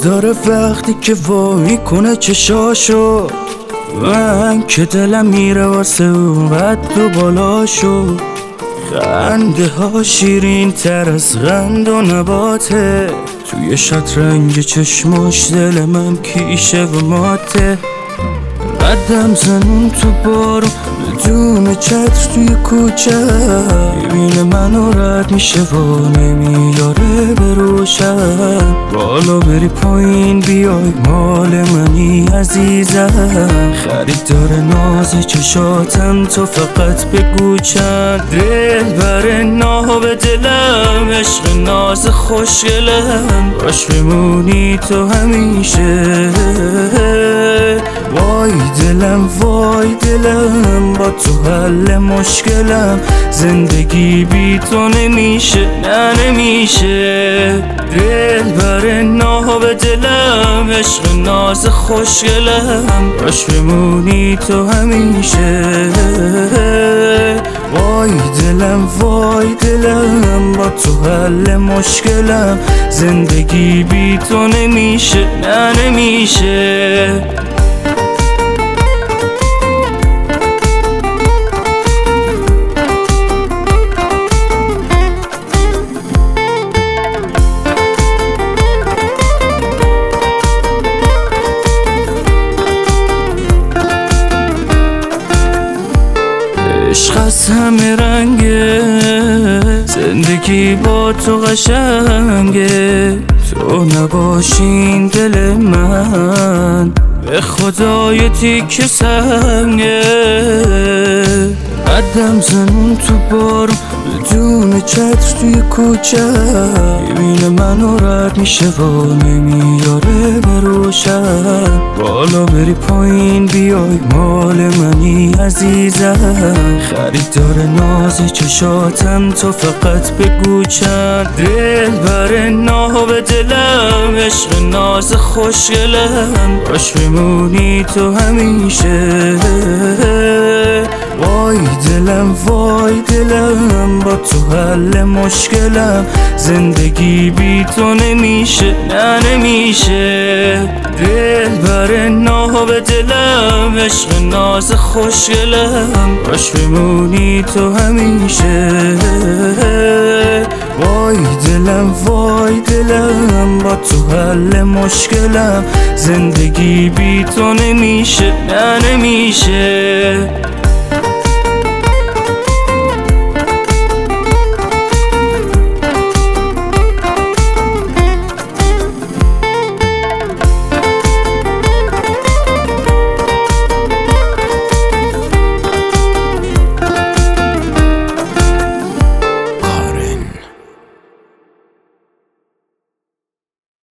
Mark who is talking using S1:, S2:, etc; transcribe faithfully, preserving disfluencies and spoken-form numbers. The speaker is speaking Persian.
S1: میذاره وقتی که وا میکنه چشاشو، من که دلم میره واسه اون قد و بالاشو. خنده ها شیرین تر از قند و نباته، توی شطرنج چشماش دل من کیشه و ماته. قدم زنون تو بارو بدون چتر توی کوچه، میبینه منو رد میشه و نمیاره به روشن. بالا بری پایین بیای مال منی عزیزم، خریدار ناز چشاتم تو فقط بگو چند. دل بر ناب دلم، عشق ناز خوشگلم، باش بمونی تو همیشه. وای دلم وای دلم، با تو حل مشکلم، زندگی بی تو نمیشه، نه نمیشه. دل بر ناب دلم، عشق ناز خوشگلم، باش بمونی تو همیشه. وای دلم وای دلم، با تو حل مشکلم، زندگی بی تو نمیشه، نه نمیشه. عشق از همه رنگه، زندگی با تو قشنگه. تو نباشین دل من به خدای تیک سنگه. قدم زنون تو بارو بدون چتر توی کوچه، میبینه منو رد میشه و نمیاره به روشن. بالا بری پایین بیای مال منی عزیزم، خریدار ناز چشاتم تو فقط بگو چند. دل بر ناب دلم، عشق ناز خوشگلم، باش بمونی تو همیشه. وای دلم وای دلم، با تو حل مشکلم، زندگی بی تو نمیشه، نه نمیشه. دل بر ناب دلم، عشق ناز خوشگلم، باش بمونی تو همیشه. وای دلم وای دلم، با تو حل مشکلم، زندگی بی تو نمیشه، نه نمیشه.